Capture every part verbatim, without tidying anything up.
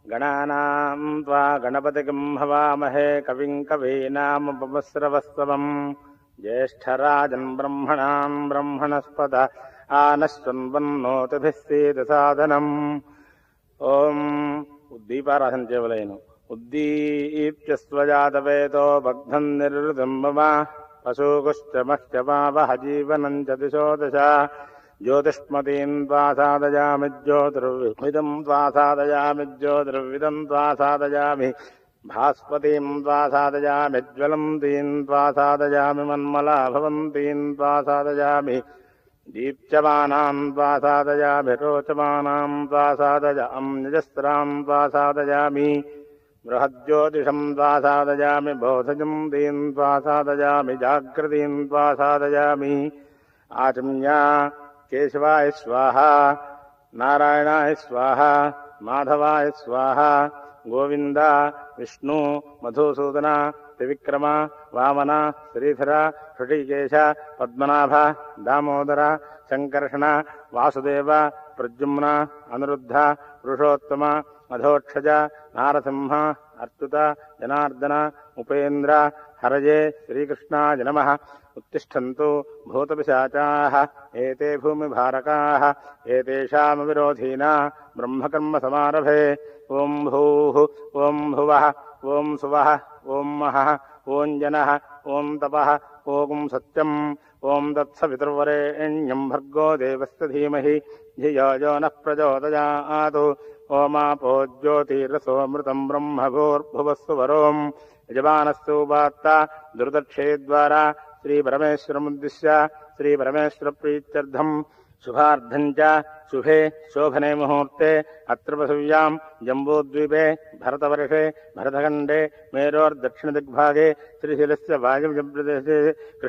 गणानां त्वा गणपतिं हवामहे कविं कवीनामुपमश्रवस्तवम् ज्येष्ठराजन् ब्रह्मणां ब्रह्मणस्पद आनश्वन्वन्नोतिभिः सीदसादनम् ओम उद्दीपाराधन చేయవలెను उद्दीप्य स्वजातवेतो बग्धं निर्वृतं मम पशुकुश्चमश्चमावह जीवनं च दिशो दश ज्योतिष्मतीं त्वा साधयामि ज्योतिर्विदं त्वा साधयामि ज्योतिर्विदं त्वा साधयामि भास्वतीं त्वा साधयामि ज्वलन्तीं त्वा साधयामि मन्मलाभवन्तीं त्वा साधयामि दीप्यमानां त्वा साधयामि रोचमानां त्वा साधयामि निजस्रां त्वा साधयामि बृहज्योतिषं त्वा साधयामि बोधजं दीं त्वा साधयामि जागृतिं त्वा साधयामि आचम्या केशवाय स्वाहा नारायणाय स्वाहा माधवाय स्वाहा गोविंद विष्णु मधुसूदन त्रिविक्रम वामन श्रीधर षटीकेश पद्मनाभ दामोदर संकर्षण वासुदेव प्रद्युम्न अनिरुद्ध पुरुषोत्तम अधोक्षज नारसिंह अच्युत जनार्दन उपेन्द्र हरये श्रीकृष्णाय नमः उत्तिष्ठन्तु भूतपिशाचाः एते भूमिभारकाः एतेषां विरोधिना ब्रह्मकर्म समारभे ओं भूः ओं भुवः ओं सुवः ओं महः ओं जनः ओं तपः ओं सत्यम् ओं तत्सवितुर्वरेण्यं भर्गो देवस्य धीमहि धियो यो नः प्रचोदयात् ओमापो ज्योतिरसोऽमृतं ब्रह्म भूर्भुवस्सु वरोम् यजमानस्योपात्ता दुर्दक्षेद्वारा श्रीपरमेश्वरमुद्दिश्य श्रीपरमेश्वरप्रीत्यर्थं शुभार्धं च शुभे शोभने मुहूर्ते अत्र पृथिव्यां जम्बूद्वीपे भरतवर्षे भरतखण्डे मेरोर्दक्षिणदिग्भागे श्रीशैलस्य वायव्यप्रदेशे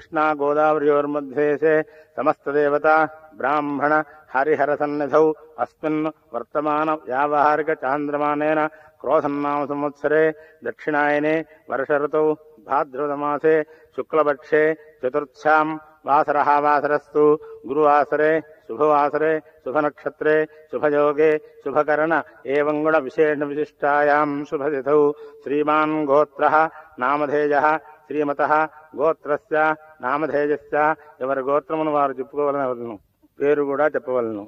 कृष्णागोदावर्योर्मध्ये समस्तदेवता ब्राह्मण हरिहरसन्निधौ अस्मिन् वर्तमान व्यावहारिक चान्द्रमानेन क्रोधन्नाम संवत्सरे दक्षिणायने वर्षऋतौ भाद्रपदमासे शुक्लपक्षे चतुर्थ्यां वासरः वासरस्तु गुरुवासरे शुभवासरे शुभनक्षत्रे शुभयोगे शुभकरण एवं गुण विशेष विशिष्टायां शुभतिथौ श्रीमान् गोत्रः नामधेयः श्रीमतः गोत्रस्य नामधेयस्य ఎవరి గోత్రమును వారు చెప్పుకోవాలని పేరు కూడా చెప్పవలను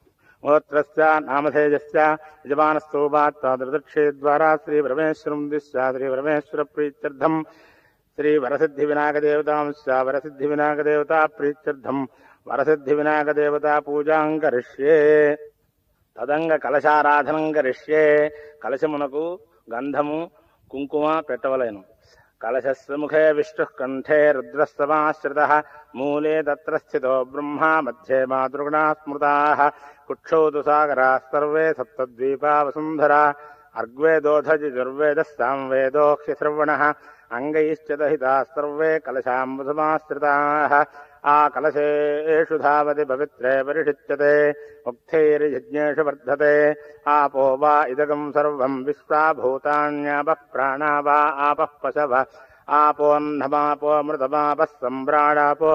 గోత్రస్య నామధేయస్య యజమానస్తోపాత్తా దుర్దక్షే ద్వారా శ్రీ పరమేశ్వరం దిశ్య శ్రీ పరమేశ్వర ప్రీత్యర్థం శ్రీ వరసిద్ధి వినాయక దేవతాంశ వరసిద్ధి వినాయక దేవతా ప్రీత్యర్థం వరసిద్ధి వినాయక దేవతా పూజాం కరిష్యే తదంగ కలశారాధనం కరిష్యే కలశమునకు గంధము కుంకుమ పెట్టవలెను కలశస్య ముఖే విష్ణుః కంఠే రుద్రస్తమాశ్రితః మూలే తత్ర స్థితో బ్రహ్మా మధ్యే మాతృగణా స్మృతాః కుక్షౌ తు సాగరాः సర్వే సప్తద్వీపా వసుంధరా అర్గ్వేదోధజిర్వేదः సాంవేదోక్షిశ్రవణः అంగైశ్చ దహితాः సర్వే కలశాంబుసమాశ్రితాः ఆ కలశేషు ధావతి పవిత్రే పరిషిచ్యతే ముక్తైర్యజ్ఞేషు వర్ధతే ఆపో వా ఇదగం సర్వం విశ్వా భూతాన్యాపః ప్రాణా వా ఆపః పశవ ఆపోన్నమాపో మృతమాపः సంభ్రాడాపో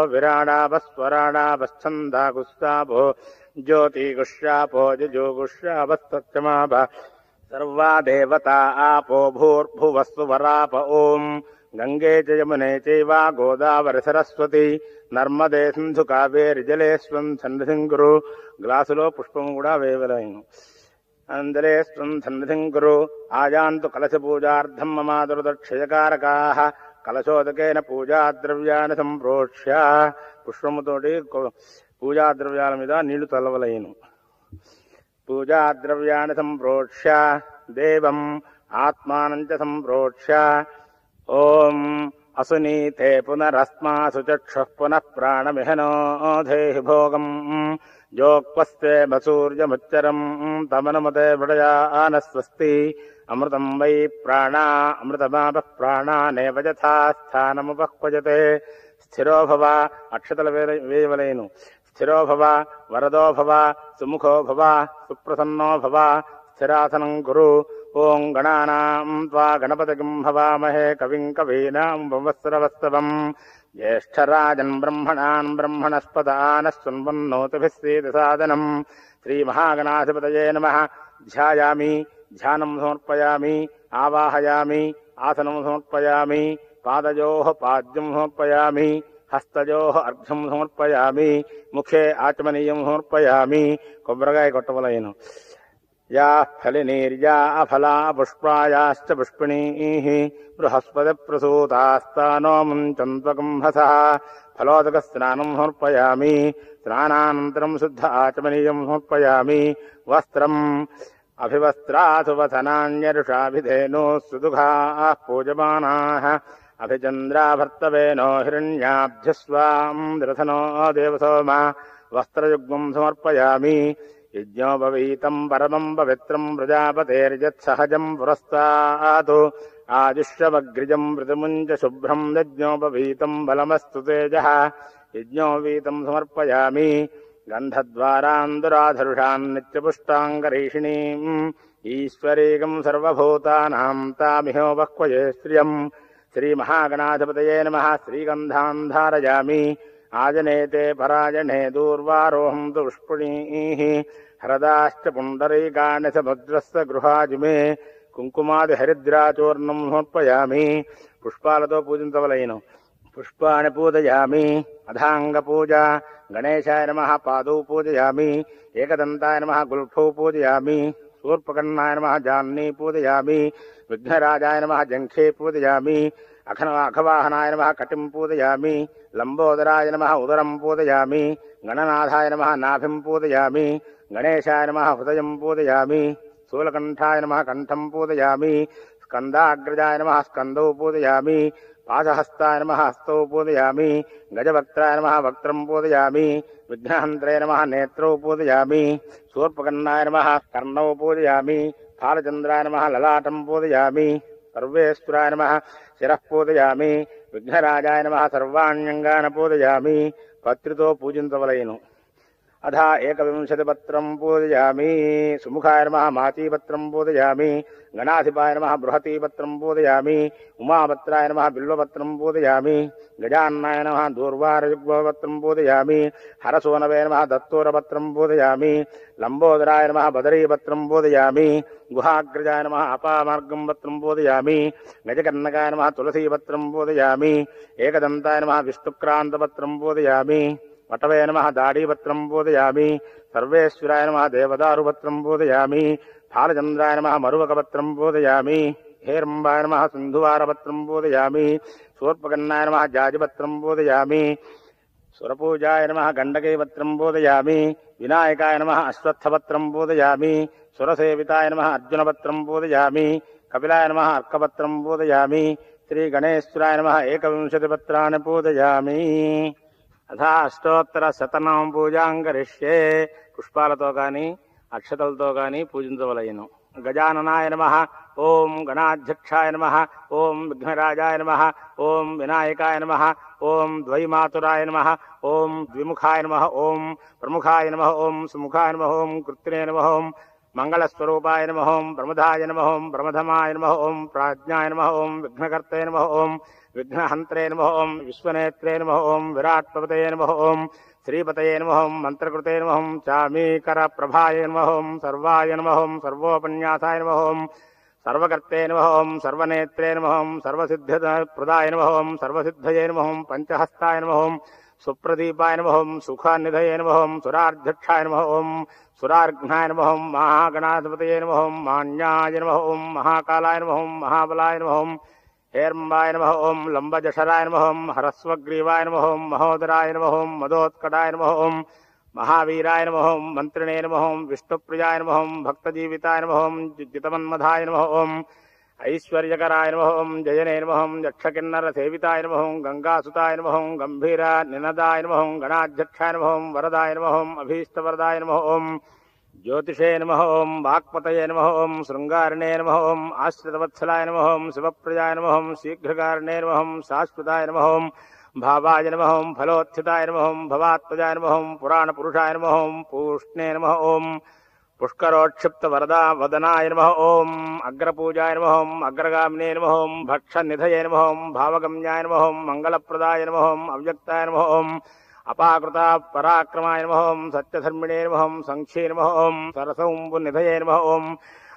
విరాడాపస్వరాడాపశ్చందాగుస్తాపో జ్యోతిగుష్యాపో జిజోగుష్యాపస్తత్యమాప సర్వా దేవతా ఆపో భూర్భువస్సు వరాప ఓం గంగే చ యమునే చైవ గోదావరి సరస్వతి నర్మదే సింధు కావేరి జలేస్వం సన్నిధిం కురు గ్లాసులో పుష్పం కూడా వేయవలెను అందరేస్వం సన్నిధిం కురు ఆయాంతు కలశ పూజార్థం మమాదుర్దక్షయకారకాః కలశోదకేన పూజాద్రవ్యాన్ని సంప్రోక్ష్య పుష్పముతోటి పూజాద్రవ్యాల మీద నీళ్లు చల్లవలెను పూజాద్రవ్యాన్ని సంప్రోక్ష్య దేవం ఆత్మానం చ సంప్రోక్ష్య ఓం అసునీతే పునరస్మాసు చక్షుః పునః ప్రాణమిహనో దేహి భోగం జోక్వస్తే మసూర్యముచ్చరం తమనుమతే మృడయానస్వస్తి అమృతం వై ప్రాణా అమృతమాపః ప్రాణానేవ యథా స్థానముపక్వజతే స్థిరో భవ అక్షతల వేయవలెను స్థిరో భవ వరదో భవ సుముఖో భవ సుప్రసన్నో భవ స్థిరాసనం కురు ఓం గణానాం త్వా గణపతిం హవామహే కవిం కవీనాం ఉపమశ్రవస్తవం జ్యేష్ఠరాజన్ బ్రహ్మణాన్ బ్రహ్మణస్పద ఆనశృణ్వన్నోతిభిः सीदसादनम् श्रीमहागणाधिपतये नमः ध्यायामि ధ్యానం సమర్పయామి. ఆవాహయామి. ఆసనం సమర్పయామి. పాదయోః పాద్యం సమర్పయామి. హస్తయోః అర్ఘ్యం సమర్పయామి. ముఖే ఆచమనీయం సమర్పయామి. కొబ్బరికాయ కొట్టవలయను. యా ఫలినీర్యా అఫలా పుష్పాయాశ్చ పుష్పిణీః బృహస్పతి ప్రసూతాస్తానో ముంచన్త్వకంహసః. ఫలోదక స్నానం సమర్పయామి. స్నానానంతరం శుద్ధ ఆచమనీయం సమర్పయామి. వస్త్రం అభివస్త్రాసువసనాన్యరుషాభిధేనో సుదుఘాః పూజమానాః అభిచంద్రాభర్తవేనో హిరణ్యాభ్యస్వాం దృధనో దేవసోమ. వస్త్రయుగ్మం సమర్పయామి. యజ్ఞోపవీతం పరమం పవిత్రం ప్రజాపతేర్యత్సహజం పురస్తాతు. ఆజుష్యవగ్రిజం మృదుముంచ శుభ్రం యజ్ఞోపవీతం బలమస్తు తేజః. యజ్ఞోపవీతం సమర్పయామి. గంధద్వారాందురాధరుషాన్ నిత్యపుష్టాంగరీషిణీం ఈశ్వరీకం సర్వభూతానాం తామిహోపక్వయే శ్రియం. శ్రీమహాగణాధిపతయే నమః. శ్రీగంధాన్ ధారయామి. ఆజనేతే పరాజనే దూర్వారోహం తు పుష్పిణీః. హ్రదాశ్చ పుండరీకాణి సముద్రస్య గృహాజిమే. కుంకుమాది హరిద్రాచూర్ణం సమర్పయామి. పుష్పాలతో పూజించవలయను. పుష్పాన్ని పూజయామి. అధాంగ పూజ. గణేశాయ నమః. పాదౌ పూజయామి. ఏకదంతాయ నమః. గుల్ఫౌ పూజయామి. శూర్పకర్ణాయ నమః. జాహ్నవీ పూజయామి. విఘ్నరాజాయ నమః. జంఘే పూజయామి. అఖన అఖవాహనాయ నమః. కటిం పూజయామి. లంబోదరాయ నమః. ఉదరం పూజయామి. గణనాథాయ నమః. నాభిం పూజయామి. గణేశాయ నమః. హృదయం పూజయామి. శూలకంఠాయ నమః. కంఠం పూజయామి. స్కందాగ్రజాయ నమః. స్కందౌ పూజయామి. పాశహస్తాయ నమః. హస్తౌ పూజయామి. గజవక్త్రాయ నమః. వక్త్రం పూజయామి. విఘ్నహంత్రే నమః. నేత్రౌ పూజయామి. శూర్పకర్ణాయ నమః. కర్ణౌ పూజయామి. ఫాలచంద్రాయ నమః. లలాటం పూజయామి. సర్వేశ్వరాయ నమః. శిరః పూజయామి. విఘ్నరాజాయ నమః. సర్వాణ్యంగాన పూజయామి. పత్రితో పూజించవలయను. అధా ఏకవింశతి పత్రం పూజయామి. సుముఖాయ నమః. మాచీపత్రం పూజయామి. గణాధిపాయ నమః. బృహతీపత్రం పూజయామి. ఉమాపత్రాయ నమః. బిల్వపత్రం పూజయామి. గజాన్నాయ నమః. దూర్వారయుగ్మపత్రం పూజయామి. హరసోనవే నమః. దత్తూరపత్రం పూజయామి. లంబోదరాయ నమః. బదరీపత్రం పూజయామి. గుహాగ్రజాయ నమః. అపామార్గం పత్రం పూజయామి. గజకర్ణకాయ నమః. తులసీపత్రం పూజయామి. ఏకదంతాయ నమః. విష్ణుక్రాంతపత్రం పూజయామి. వటవే నమః. దాడీపత్రం పూజయామి. సర్వేశ్వరాయ నమః. దేవదారుపత్రం పూజయామి. ఫాలచంద్రాయ నమః. మరువకపత్రం పూజయామి. హేరంబాయ నమః. సింధువారపత్రం పూజయామి. శూర్పకర్ణాయ నమః. జాజిపత్రం పూజయామి. సురపూజాయ నమః. గండకీపత్రం పూజయామి. వినాయకాయ నమః. అశ్వత్థపత్రం పూజయామి. సురసేవితాయ నమః. అర్జునపత్రం పూజయామి. కపిలాయ నమః. అర్కపత్రం పూజయామి. శ్రీ గణేశ్వరాయ నమః. ఏకవింశతి పత్రాన్ని పూజయామి. అథా అష్టోత్తర శతనామ పూజాం కరిష్యే. పుష్పాలతో గాని అక్షతలతో గాని పూజించవలయను. గజాననాయ నమః. ఓం గణాధ్యక్షాయ నమః. ఓం విఘ్నరాజాయ నమః. ఓం వినాయకాయ నమః. ఓం ద్వైమాతురాయ నమః. ఓం ద్విముఖాయ నమః. ఓం ప్రముఖాయ నమః. ఓం సుముఖాయ నమః. ఓం కృత్రినే నమః. ఓం మంగళస్వరూపాయ నమః. ఓం ప్రమదాయ నమః. ఓం ప్రమథమాయ నమః. ఓం ప్రాజ్ఞాయ నమః. ఓం విఘ్నకర్తే నమః. ఓం విఘ్నహంత్రే నమః. ఓం విశ్వనేత్రే నమః. ఓం విరాట్పతయే నమః. ఓం శ్రీపతయే నమః. ఓం మంత్రకృతే నమః. ఓం చామీకర ప్రభాయ నమః. ఓం సర్వాయ నమః. ఓం సర్వోపన్యాసాయ నమః. ఓం సర్వకర్తే నమః. ఓం సర్వనేత్రే నమః. ఓం సర్వసిద్ధిప్రదాయ నమః. ఓం సర్వసిద్ధయే నమః. ఓం పంచహస్తాయ నమః. ఓం సుప్రదీపాయ నమః. ఓం సుఖానిధయే నమః. ఓం సురాధ్యక్షాయ నమః. ఓం సురార్ఘ్నాయ నమః. ఓం మహాగణాధిపతయే నమః. ఓం మాన్యాయ నమః. ఓం మహాకాలాయ నమః. ఓం మహాబలాయ నమః. ఓం హేర్ంబాయ నమః. ఓం లంబజఠరాయ నమః. ఓం హరస్వగ్రీవాయ నమః. ఓం మహోదరాయ నమః. ఓం మదోత్కటాయ నమః. ఓం మహావీరాయ నమః. ఓం మంత్రిణే నమః. ఓం విష్ణుప్రియాయ నమః. ఓం భక్తజీవితాయ నమః. ఓం జితమన్మధాయ నమః. ఓం ఐశ్వర్యకరాయ నమః. ఓం జయనే నమః. ఓం యక్షకిన్నర సేవితాయ నమః. ఓం గంగాసుతాయ నమః. ఓం గంభీర నినదాయ నమః. ఓం గణాధ్యక్షాయ నమః. ఓం వరదాయ నమః. ఓం అభీష్టవరదాయ నమః. ఓం జ్యోతిషే నమః. ఓం వాక్పతయే నమః. ఓం శృంగారిణే నమః. ఓం ఆశ్రితవత్సలాయ నమః. ఓం శివప్రియాయ నమః. ఓం శీఘ్రకారిణే నమః. ఓం శాశ్వతాయ నమః. ఓం భావాయ నమః. ఓం ఫలోత్థితాయ నమః. ఓం భవాత్మజాయ నమః. ఓం పురాణపురుషాయ నమః. ఓం పూష్ణే నమః. ఓం పుష్కరోక్షిప్త వరదా వదనాయ నమః. ఓం అగ్రపూజాయ నమః. ఓం అగ్రగామినే నమః. ఓం భక్షనిధయే నమః. ఓం భావగమ్యాయ నమః. ఓం మంగళప్రదాయ నమః. ఓం అవ్యక్తాయ నమః. ఓం అపాకృత పరాక్రమాయ నమః. ఓం సత్యధర్మిణే నమః. ఓం సంక్షే నమః. ఓం సరసౌంబునిధయే నమః. ఓం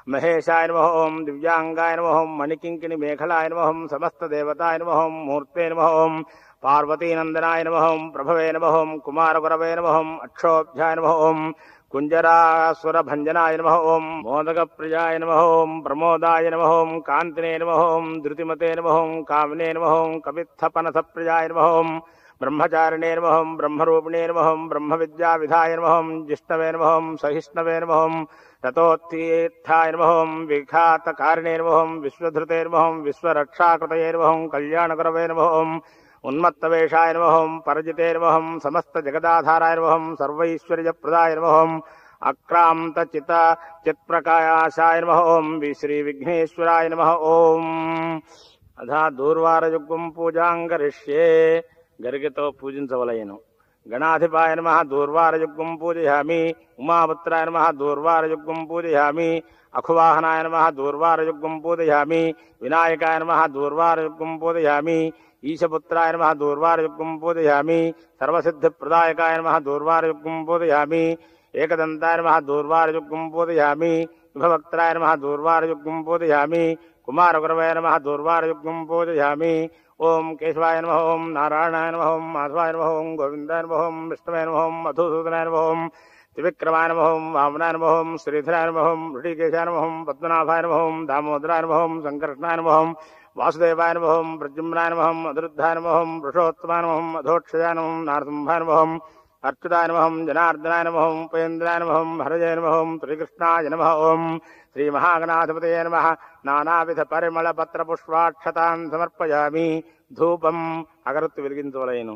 మహేశాయ నమః ఓం దివ్యాంగాయ నమః ఓం మణికింకిణి మేఖలాయ నమః ఓం సమస్తదేవతాయ నమః ఓం మూర్తే నమః ఓం పార్వతీనందనాయ నమః ఓం ప్రభవే నమః ఓం కుమారగురవే నమః ఓం అక్షోభ్యాయ నమః ఓం కుంజరాసురభంజనాయ నమః ఓం మోదకప్రియాయ నమః ఓం ప్రమోదాయ నమః ఓం కాంతినే నమః ఓం ధృతిమతే నమః ఓం కామినే నమః ఓం కవిత్థపనసప్రియాయ నమః ఓం బ్రహ్మచారిణే నమః ఓం బ్రహ్మరూపిణే నమః ఓం బ్రహ్మవిద్యావిధాయ నమః ఓం జిష్ణవే నమః ఓం సహిష్ణవే నమః ఓం రతోత్తీర్థాయ నమః ఓం విఘాతకారిణే నమః ఓం విశ్వధృతే నమః ఓం విశ్వరక్షాకృతయే నమః ఓం కళ్యాణకరవే నమః ఓం ఉన్మత్తవేషాయ నమః ఓం పరజితే నమః ఓం సమస్త జగదాధారాయ నమః ఓం సర్వైశ్వర్యప్రదాయ నమః ఓం అక్రాంత చిత చిత్ప్రకాశాయ నమః ఓం శ్రీ విఘ్నేశ్వరాయ నమః ఓం అథా దూర్వారయుగ్మం పూజాం కరిష్యే గరికతో పూజించవలయను. గణాధిపాయ నమః దూర్వారయుగ్మం పూజయామి. ఉమాపుత్రాయ నమః దూర్వారయుగ్మం పూజయామి. అఖువాహనాయ నమః దూర్వారయుగ్మం పూజయామి. వినాయకాయ నమః దూర్వారయుగ్మం పూజయామి. ఈశపుత్రాయ నమః దూర్వారయుగ్మం పూజయామి. సర్వసిద్ధిప్రదాయకాయ నమః దూర్వారయుగ్మం పూజయామి. ఏకదంతాయ నమః దూర్వారయుగ్మం పూజయామి. విభవక్త్రాయ నమః దూర్వారయుగ్మం పూజయామి. కుమారగురవే నమః దూర్వారయుగ్మం పూజయామి. ఓం కేశవాయ నమః ఓం నారాయణాయ నమః ఓం మాధవాయ నమః ఓం గోవిందాయ నమః ఓం విష్ణవే నమః ఓం మధుసూదనాయ నమః ఓం త్రివిక్రమాయ నమః ఓం వామనాయ నమః ఓం శ్రీధరాయ నమః ఓం ఋషికేశాయ నమః ఓం పద్మనాభాయ నమః ఓం దామోదరాయ నమః ఓం సంకర్షణాయ నమః ఓం వాసుదేవాయ నమః ఓం ప్రద్యుమ్నాయ నమః ఓం అనిరుద్ధాయ నమః ఓం వృషోత్తమాయ నమః ఓం అధోక్షజాయ నమః ఓం నారసింహాయ నమః ఓం అర్చుతాయ నమః ఓం జనార్దనాయ నమః ఓం ఉపేంద్రాయ నమః ఓం హరజయ నమః ఓం శ్రీకృష్ణాయ నమః ఓం శ్రీ మహాగణాధిపతయే నమః. నానావిధ పరిమళ పత్ర పుష్పాక్షతాన్ సమర్పయామి. ధూపం అగరత్తు వెలిగించవలయను.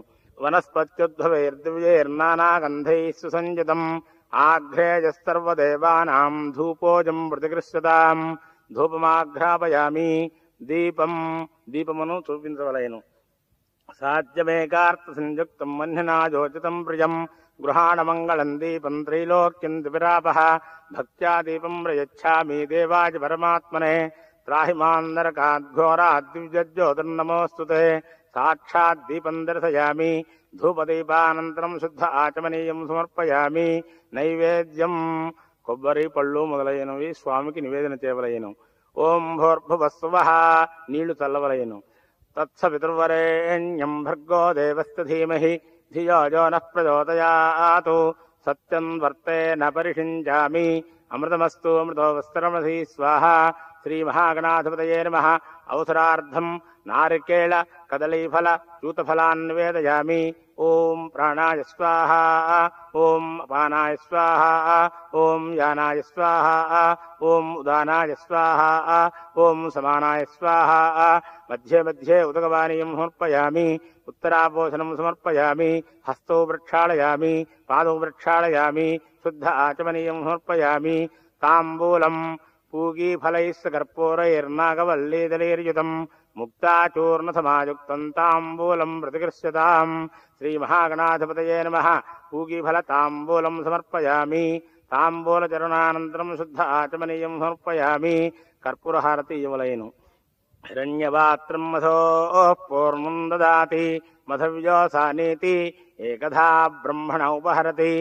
వనస్పత్యుద్భవైర్దివ్యైర్నానాగంధైః సుసంయుతం ఆఘ్రేయస్సర్వదేవానాం ధూపోజం ప్రతిగృహ్యతాం. ధూపమాఘ్రాపయామి. దీపం దీపమును చూపించవలయను. సాధ్యమేకార్థ సంయుక్తం మన్యనా యోజితం ప్రియం గృహాణమంగళం దీపం త్రైలోక్యం దివిరాపః. భక్త్యా దీపం ప్రయచ్ఛామి దేవాయ పరమాత్మనే. త్రాహి మాం నరకాద్ఘోరాద్ దివ్యజ్యోతిర్నమోऽస్తుతే. సాక్షాత్ దీపం దర్శయామి. ధూపదీపానంతరం శుద్ధ ఆచమనీయం సమర్పయామి. నైవేద్యం కొబ్బరి పళ్ళు మొదలైనవి స్వామికి నివేదన చేయవలయను. ఓం భూర్భువస్సువః నీళ్లు చల్లవలయను. తత్సవితుర్వరేణ్యం భర్గో దేవస్య ధీమహి ధియో యో నః ప్రచోదయాత్. సత్యం వర్తేన పరిషించామి. అమృతమస్తు అమృతో వస్త్రమధి స్వాహ. శ్రీ మహాగణాధిపతయే నమః. అవసరార్థం నారికేళ కదలీఫల యూతఫలాన్ నివేదయామి. ఓం ప్రాణాయ స్వాహ. ఓం అపానాయ స్వాహ. ఓం యానాయ స్వాహ. ఓం ఉదానాయ స్వాహ. ఓం సమానాయ స్వాహ. మధ్యే మధ్యే ఉదకపానీయం సమర్పయామి. ఉత్తరాపోషణం సమర్పయామి. హస్తౌ ప్రక్షాళయామి. పాదౌ ప్రక్షాళయామి. శుద్ధ ఆచమనీయం సమర్పయామి. తాంబూలం పూగీఫలైస్స కర్పూరైర్నాగవల్లీదలైర్యుతం ముక్తాచూర్ణ సమాయుక్తం తాంబూలం ప్రతిగృహ్యతాం. శ్రీ మహాగణాధిపతయే నమః. పూగీఫల తాంబూలం సమర్పయామి. తాంబూలచరణానంతరం శుద్ధ ఆచమనీయం సమర్పయామి. కర్పూరహారతి ఇవ్వలయను. హిరణ్యపాత్రం మధోః పూర్ణం దదాతి మధవ్యోసానీతి ఏకధా బ్రహ్మణ ఉపహరతి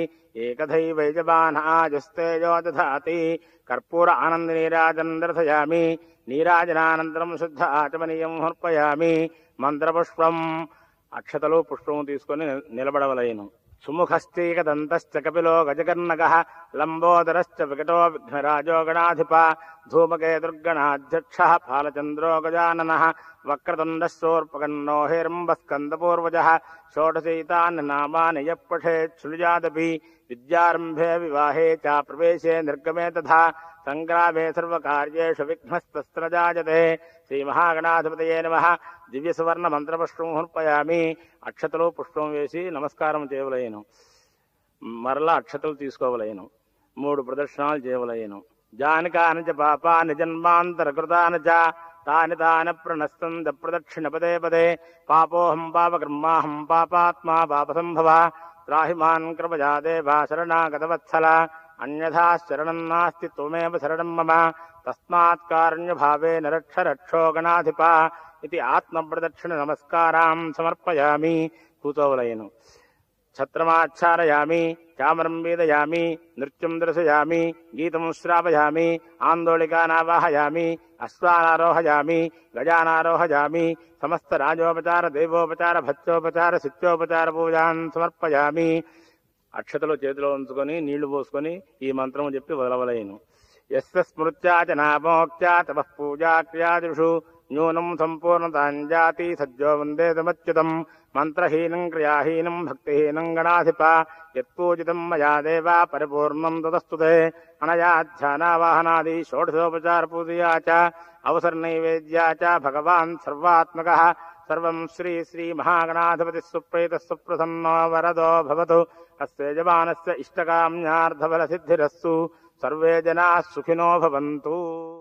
ఏకధైవైజమానాజస్తేజో దధాతి. కర్పూర ఆనంద నీరాజనం దర్శయామి. నీరాజనానంతరం శుద్ధ ఆచమనీయం సమర్పయామి. మంత్రపుష్పం అక్షతలు పుష్పము తీసుకొని నిలబడవలయను. సుముఖశ్చైకదంతశ్చ కపిలో గజకర్ణకః లంబోదరశ్చ వికటో విఘ్నరాజో గణాధిప. ధూమకేతుర్గణాధ్యక్షః ఫాలచంద్రో గజాననః. వక్రతుండశూర్పకర్ణో హిరంబస్కందపూర్వజः. షోడశైతాని నామాని యః పఠేత్ శృణుయాదపి. విద్యారంభే వివాహే చ ప్రవేశే నిర్గమే తథా. సంగ్రామే సర్వకార్యేషు విఘ్నస్తస్య న జాయతే. శ్రీ మహాగణాధిపతయే నమః. దివ్య సువర్ణ మంత్రపుష్పం సమర్పయామి. అక్షతలు పుష్పం వేసి నమస్కారం చేయవలయను. మరలా అక్షతలు తీసుకోవలయను. మూడు ప్రదక్షిణాలు చేయవలయను. జానకాని చ పాపాని జన్మాంతరకృతాని చ తాని తాని ప్రణస్తంద ప్రదక్షిణ పదే పదే. పాపోహం పాపకర్మాహం పాపాత్మా పాపసంభవ. త్రాహి మాన్ కృపయా దేవా శరణాగతవత్సల. అన్యథా శరణం నాస్తి త్వమేవ శరణం మమ. తస్మాత్ కారుణ్యభావేన రక్ష రక్షో గణాధిప. ఇది ఆత్మప్రదక్షిణ నమస్కారాం సమర్పయామి. కూతోవలయను. ఛత్రమాచ్ఛారయామి. చామరం వేదయామి, నృత్యం దర్శయామి, గీతం శ్రావయామి, ఆందోళికానావాహయామి, అశ్వానారోహయామి, గజానారోహయామి, సమస్త రాజోపచార దేవోపచార భత్యోపచార శిత్యోపచార పూజాన్ సమర్పయామి. అక్షతలు చేతిలో ఉంచుకొని నీళ్లు పోసుకొని ఈ మంత్రము చెప్పి వదలవలేను. యస్య స్మృత్యా చ నామోక్త్యా తపః పూజా క్రియాదిషు న్యూనం సంపూర్ణతాంజాతి సజ్జో వందే తమచ్యుతం. మంత్రహీనం క్రియాహీనం భక్తిహీనం గణాధిప యత్పూజితం మయా దేవా పరిపూర్ణం తదస్తుతే. అనయాధ్యానావాహనాది షోడశోపచార పూజయా చ అవసర నైవేద్యా చ భగవాన్ సర్వాత్మకః. సర్వం శ్రీ శ్రీ మహాగణాధిపతి సుప్రీత సుప్రసన్నో వరదో భవతు. అస్య యజమానస్య ఇష్టకామ్యార్థఫల సిద్ధిరస్సు. సర్వే జనాః సుఖినో భవంతు.